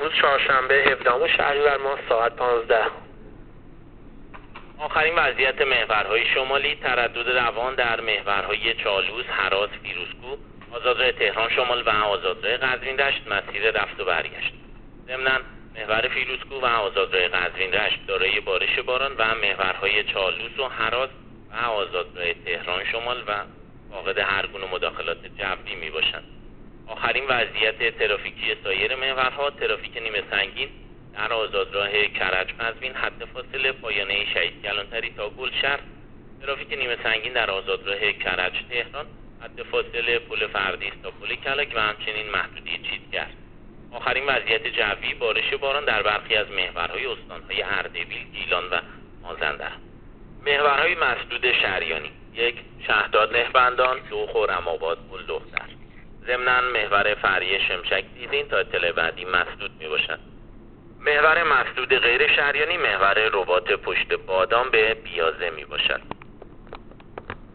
امروز چهارشنبه 17 شهریور ماه ساعت 15. آخرین وضعیت محورهای شمالی: تردد روان در محورهای چالوس، هراس، فیروزکوه، آزادراه تهران شمال و آزادراه قزوین رشت مسیر رفت و برگشت. ضمناً محور فیروزکوه و آزادراه قزوین رشت دارای بارش باران و محورهای چالوس و هراس و آزادراه تهران شمال و فاقد هر گونه مداخلات جوی می باشند. آخرین وضعیت ترافیکی سایر محورها: ترافیک نیمه سنگین در آزادراه کرج قزوین حد فاصله پایانه شهید کلانتری تا گلشهر، ترافیک نیمه سنگین در آزادراه کرج تهران حد فاصله پل فردیس تا پل کلک و همچنین محدوده چیتگر. آخرین وضعیت جوی: بارش باران در برخی از محورهای استانهای اردبیل، گیلان و مازندران. محورهای مسدود شهریانی: 1. شهداد نهبندان، 2. خرم‌آباد بلدختر. ضمناً محور فریه شمشک دیزین تا اطلاع بعدی مسدود می باشد. محور مسدود غیر شهریانی: محور رباط پشت بادام به بیازه می باشد.